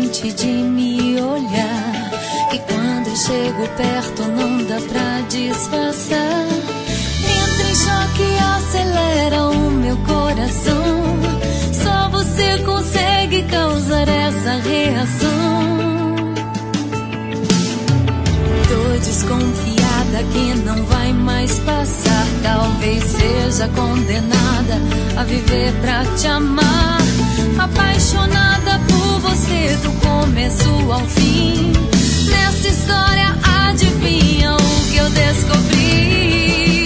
diferente de me olhar, que quando eu chego perto não dá pra disfarçar. Entra em choque e acelera o meu coração. Só você consegue causar essa reação. Tô desconfiada que não vai mais passar. Talvez seja condenada a viver pra te amar. Apaixonada por você do começo ao fim. Nessa história adivinha o que eu descobri?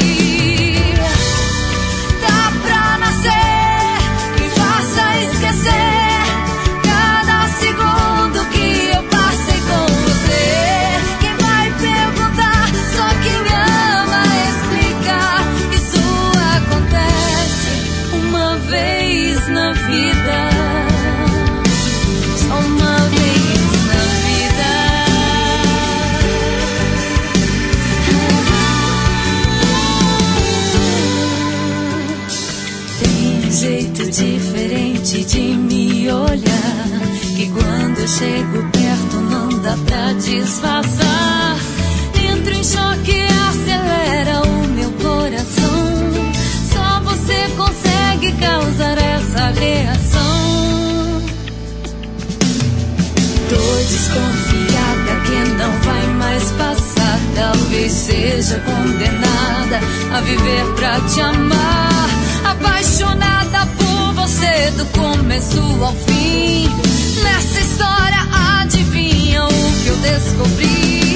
Dá pra nascer, me faça esquecer cada segundo que eu passei com você. Quem vai perguntar, só quem ama explicar. Isso acontece uma vez na vida. Só uma vez na vida. Tem um jeito diferente de me olhar, que quando eu chego perto não dá pra disfarçar. Entro em choque e acelera o meu coração. Só você consegue causar essa reação. Tô desconfiada que não vai mais passar. Talvez seja condenada a viver pra te amar. Apaixonada por você do começo ao fim. Nessa história adivinha o que eu descobri?